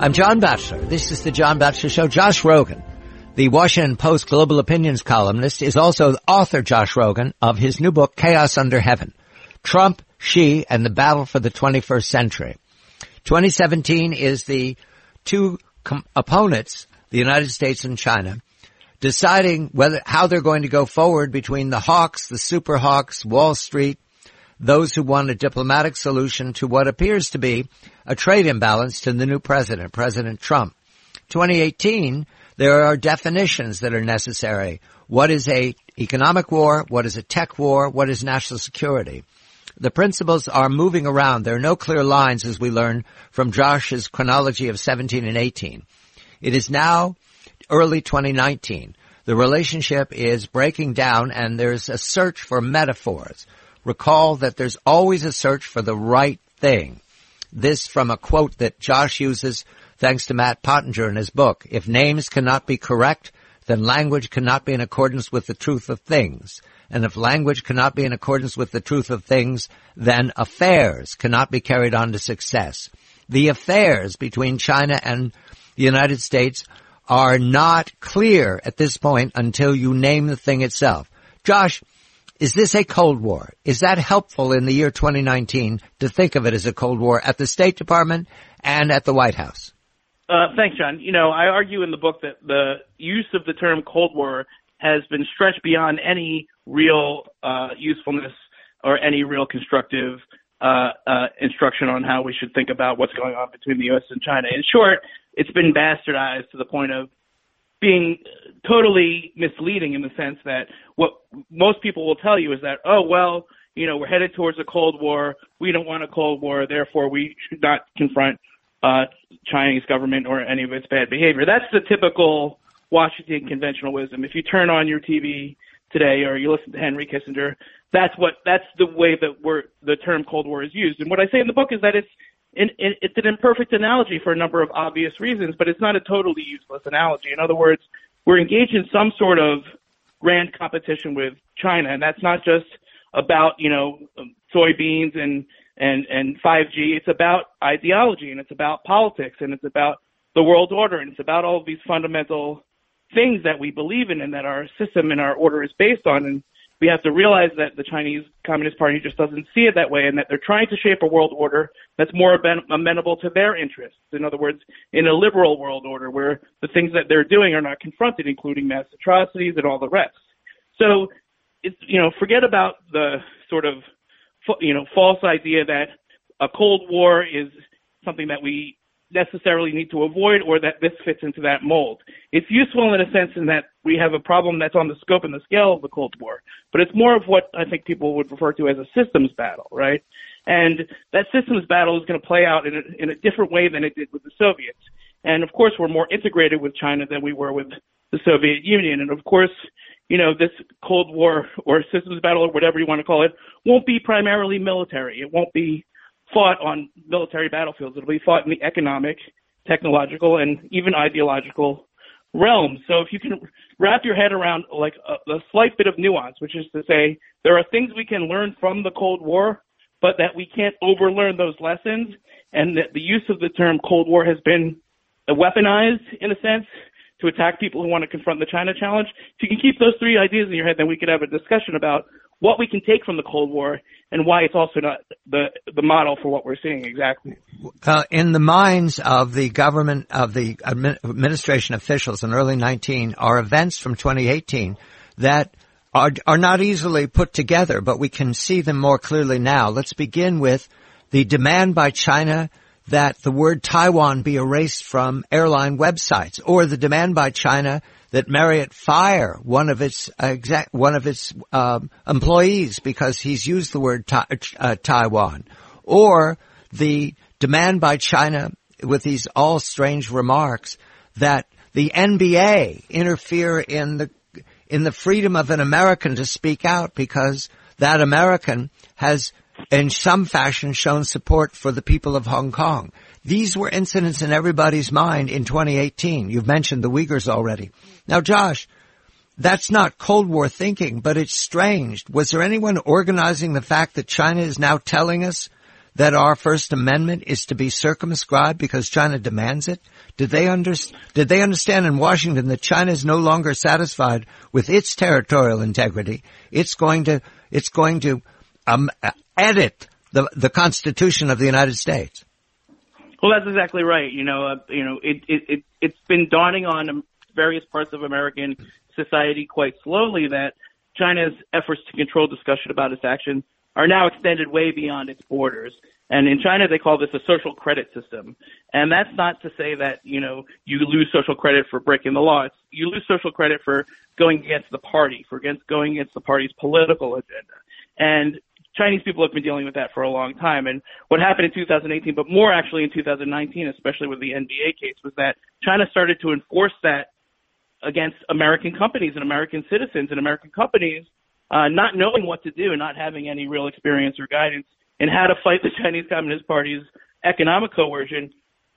I'm John Batchelor. This is the John Batchelor Show. Josh Rogin, the Washington Post Global Opinions columnist, is also the author, Josh Rogin, of his new book, Chaos Under Heaven, Trump, Xi, and the Battle for the 21st Century. 2017 is the two opponents, the United States and China, deciding how they're going to go forward between the hawks, the super hawks, Wall Street, those who want a diplomatic solution to what appears to be a trade imbalance to the new president, President Trump. 2018, there are definitions that are necessary. What is a economic war? What is a tech war? What is national security? The principles are moving around. There are no clear lines, as we learn from Josh's chronology of 17 and 18. It is now early 2019. The relationship is breaking down, and there's a search for metaphors. Recall that there's always a search for the right thing. This from a quote that Josh uses thanks to Matt Pottinger in his book. If names cannot be correct, then language cannot be in accordance with the truth of things. And if language cannot be in accordance with the truth of things, then affairs cannot be carried on to success. The affairs between China and the United States are not clear at this point until you name the thing itself. Josh, is this a Cold War? Is that helpful in the year 2019 to think of it as a Cold War at the State Department and at the White House? Thanks, John. I argue in the book that the use of the term Cold War has been stretched beyond any real usefulness or any real constructive instruction on how we should think about what's going on between the U.S. and China. In short, it's been bastardized to the point of being totally misleading in the sense that what most people will tell you is that, we're headed towards a Cold War. We don't want a Cold War. Therefore, we should not confront Chinese government or any of its bad behavior. That's the typical Washington conventional wisdom. If you turn on your TV today or you listen to Henry Kissinger, that's the way that the term Cold War is used. And what I say in the book is that it's an imperfect analogy for a number of obvious reasons, but it's not a totally useless analogy. In other words, we're engaged in some sort of grand competition with China, and that's not just about, soybeans and 5G. It's about ideology, and it's about politics, and it's about the world order, and it's about all of these fundamental things that we believe in and that our system and our order is based on. And we have to realize that the Chinese Communist Party just doesn't see it that way, and that they're trying to shape a world order that's more amenable to their interests. In other words, in a liberal world order where the things that they're doing are not confronted, including mass atrocities and all the rest. So, forget about the sort of, false idea that a Cold War is something that we necessarily need to avoid or that this fits into that mold. It's useful in a sense in that we have a problem that's on the scope and the scale of the Cold War, but it's more of what I think people would refer to as a systems battle, right? And that systems battle is going to play out in a different way than it did with the Soviets. And of course, we're more integrated with China than we were with the Soviet Union. And of course, this Cold War or systems battle or whatever you want to call it won't be primarily military. It won't be fought on military battlefields. It'll be fought in the economic, technological, and even ideological realms. So if you can wrap your head around like a slight bit of nuance, which is to say there are things we can learn from the Cold War, but that we can't overlearn those lessons, and that the use of the term Cold War has been weaponized, in a sense, to attack people who want to confront the China challenge. If you can keep those three ideas in your head, then we could have a discussion about what we can take from the Cold War and why it's also not the model for what we're seeing exactly. In the minds of the government, of the administration officials in early 19 are events from 2018 that are not easily put together, but we can see them more clearly now. Let's begin with the demand by China that the word Taiwan be erased from airline websites, or the demand by China that Marriott fire one of its employees because he's used the word Taiwan, or the demand by China with these all strange remarks that the NBA interfere in the freedom of an American to speak out because that American has in some fashion shown support for the people of Hong Kong. These were incidents in everybody's mind in 2018. You've mentioned the Uyghurs already. Now, Josh, that's not Cold War thinking, but it's strange. Was there anyone organizing the fact that China is now telling us that our First Amendment is to be circumscribed because China demands it? Did they understand in Washington that China is no longer satisfied with its territorial integrity? It's going to edit the Constitution of the United States. Well, that's exactly right. It's been dawning on various parts of American society quite slowly that China's efforts to control discussion about its actions are now extended way beyond its borders. And in China, they call this a social credit system. And that's not to say that, you lose social credit for breaking the law. You lose social credit for going against the party, going against the party's political agenda. And Chinese people have been dealing with that for a long time. And what happened in 2018, but more actually in 2019, especially with the NBA case, was that China started to enforce that against American companies and American citizens and American companies, not knowing what to do, not having any real experience or guidance in how to fight the Chinese Communist Party's economic coercion,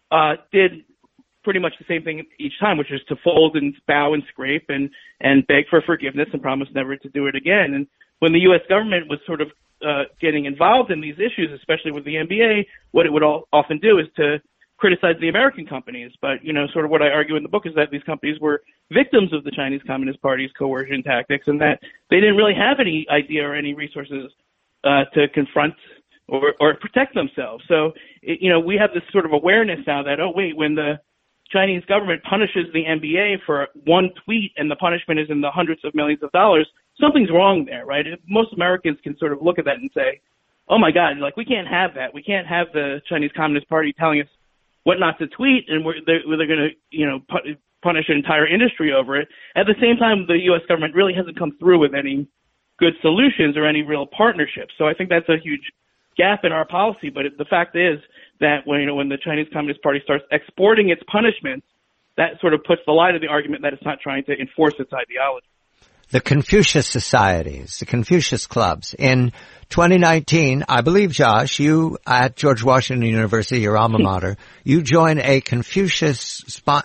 did pretty much the same thing each time, which is to fold and bow and scrape and beg for forgiveness and promise never to do it again. And when the U.S. government was sort of getting involved in these issues, especially with the NBA, what it would often do is to criticize the American companies. But, sort of what I argue in the book is that these companies were victims of the Chinese Communist Party's coercion tactics and that they didn't really have any idea or any resources to confront or protect themselves. So, we have this sort of awareness now that, when the Chinese government punishes the NBA for one tweet and the punishment is in the hundreds of millions of dollars, something's wrong there, right? Most Americans can sort of look at that and say, oh my God, we can't have that. We can't have the Chinese Communist Party telling us what not to tweet, and they're going to, punish an entire industry over it. At the same time, the U.S. government really hasn't come through with any good solutions or any real partnerships. So I think that's a huge gap in our policy. But the fact is that when the Chinese Communist Party starts exporting its punishments, that sort of puts the lie to the argument that it's not trying to enforce its ideology. The Confucius Societies, the Confucius Clubs. In 2019, I believe, Josh, you at George Washington University, your alma mater, you joined a Confucius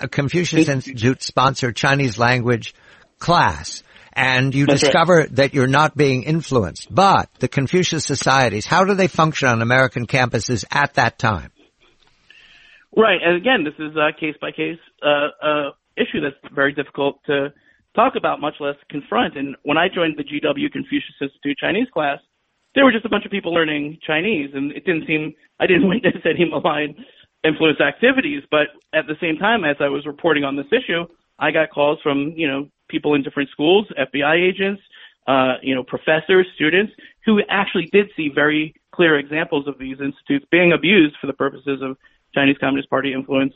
Institute-sponsored Chinese language class. And you discover that you're not being influenced. But the Confucius Societies, how do they function on American campuses at that time? Right. And again, this is a case-by-case issue that's very difficult to talk about, much less confront. And when I joined the GW Confucius Institute Chinese class, there were just a bunch of people learning Chinese, and I didn't witness any malign influence activities. But at the same time, as I was reporting on this issue, I got calls from, people in different schools, FBI agents, professors, students, who actually did see very clear examples of these institutes being abused for the purposes of Chinese Communist Party influence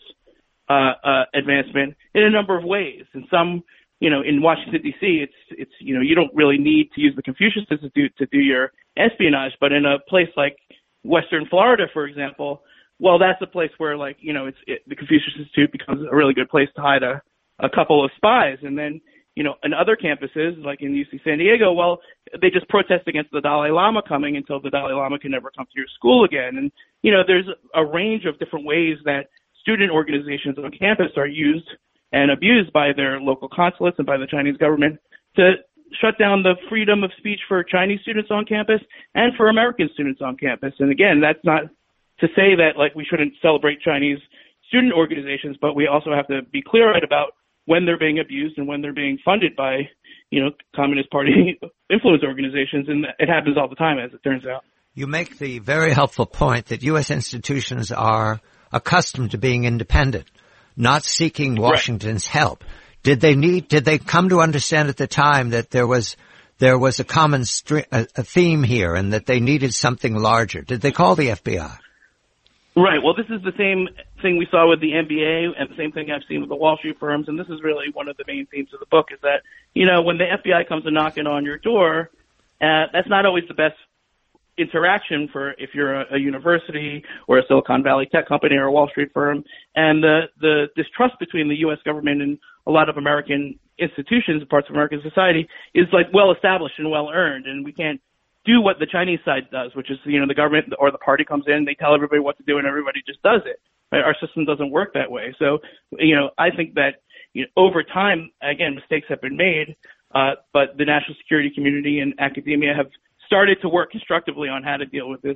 advancement in a number of ways. And some, in Washington, D.C., it's you don't really need to use the Confucius Institute to do your espionage, but in a place like Western Florida, for example, well, that's a place where, the Confucius Institute becomes a really good place to hide a couple of spies. And then, in other campuses, like in UC San Diego, well, they just protest against the Dalai Lama coming until the Dalai Lama can never come to your school again. And, there's a range of different ways that student organizations on campus are used and abused by their local consulates and by the Chinese government to shut down the freedom of speech for Chinese students on campus and for American students on campus. And again, that's not to say that we shouldn't celebrate Chinese student organizations, but we also have to be clear-eyed about when they're being abused and when they're being funded by, Communist Party influence organizations. And it happens all the time, as it turns out. You make the very helpful point that U.S. institutions are accustomed to being independent, not seeking Washington's help. Did they come to understand at the time that there was a common a theme here and that they needed something larger? Did they call the FBI? Right. Well, this is the same thing we saw with the NBA and the same thing I've seen with the Wall Street firms. And this is really one of the main themes of the book is that, when the FBI comes knocking on your door, that's not always the best interaction for if you're a university or a Silicon Valley tech company or a Wall Street firm. And the distrust between the U.S. government and a lot of American institutions, parts of American society, is well established and well earned. And we can't do what the Chinese side does, which is, the government or the party comes in, they tell everybody what to do, and everybody just does it. Right? Our system doesn't work that way. So, I think that over time, again, mistakes have been made, but the national security community and academia have started to work constructively on how to deal with this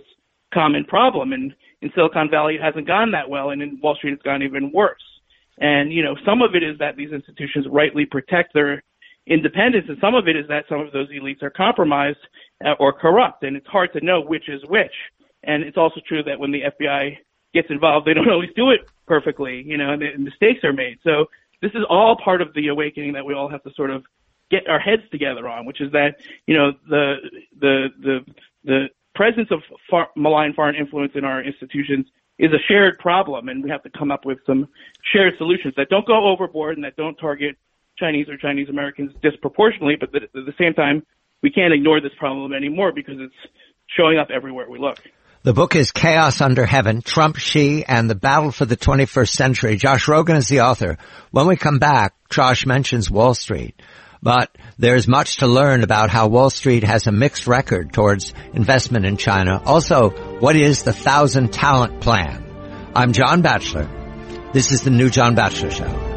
common problem. And in Silicon Valley, it hasn't gone that well, and in Wall Street, it's gone even worse. And, some of it is that these institutions rightly protect their independence, and some of it is that some of those elites are compromised or corrupt, and it's hard to know which is which. And it's also true that when the FBI gets involved, they don't always do it perfectly, and mistakes are made. So this is all part of the awakening that we all have to sort of get our heads together on, which is that, the presence of malign foreign influence in our institutions is a shared problem, and we have to come up with some shared solutions that don't go overboard and that don't target Chinese or Chinese Americans disproportionately, but at the same time, we can't ignore this problem anymore because it's showing up everywhere we look. The book is Chaos Under Heaven, Trump, Xi, and the Battle for the 21st Century. Josh Rogin is the author. When we come back, Josh mentions Wall Street. But there's much to learn about how Wall Street has a mixed record towards investment in China. Also, what is the 1,000 Talent Plan? I'm John Batchelor. This is the new John Batchelor Show.